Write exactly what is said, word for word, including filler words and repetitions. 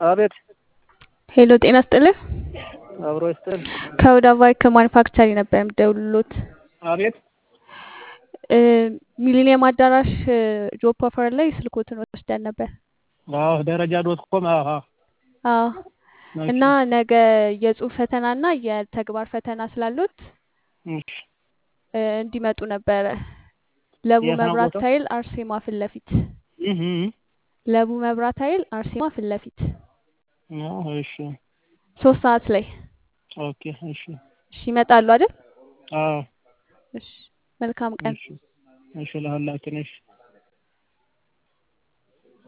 አቤት ሄሎ ጤና ይስጥልኝ። አብሮ ይስጥል። ከወደ አቫይ ከማኑፋክቸሪንግ ነበር የምደውልሎት። አቤት እ ሚሊኒየም አዳራሽ ጆብ ኦፈር ላይ ስልኮትን ወስደን ነበር። አዎ ደረጃ ዶት ኮም አዎ አዎ እሺ እና ነገ የጽሁፍ ፈተናና የተግባር ፈተና ስላሉት እሺ እ እንዲመጡ ነበረ። ለቡ የት ነው መብራት ቦታው? ኃይል አርሴማ ፊት ለፊት እህ ለቡ መብራት ኃይል አርሴማ ፊት ለፊት ነው እሺ ሶስት ሰዓት ላይ ኦኬ እሺ እሺ ይመጣሉ አይደል? አዎ እሺ መልካም ቀን። እሺ እሺ ለሁላችን እሺ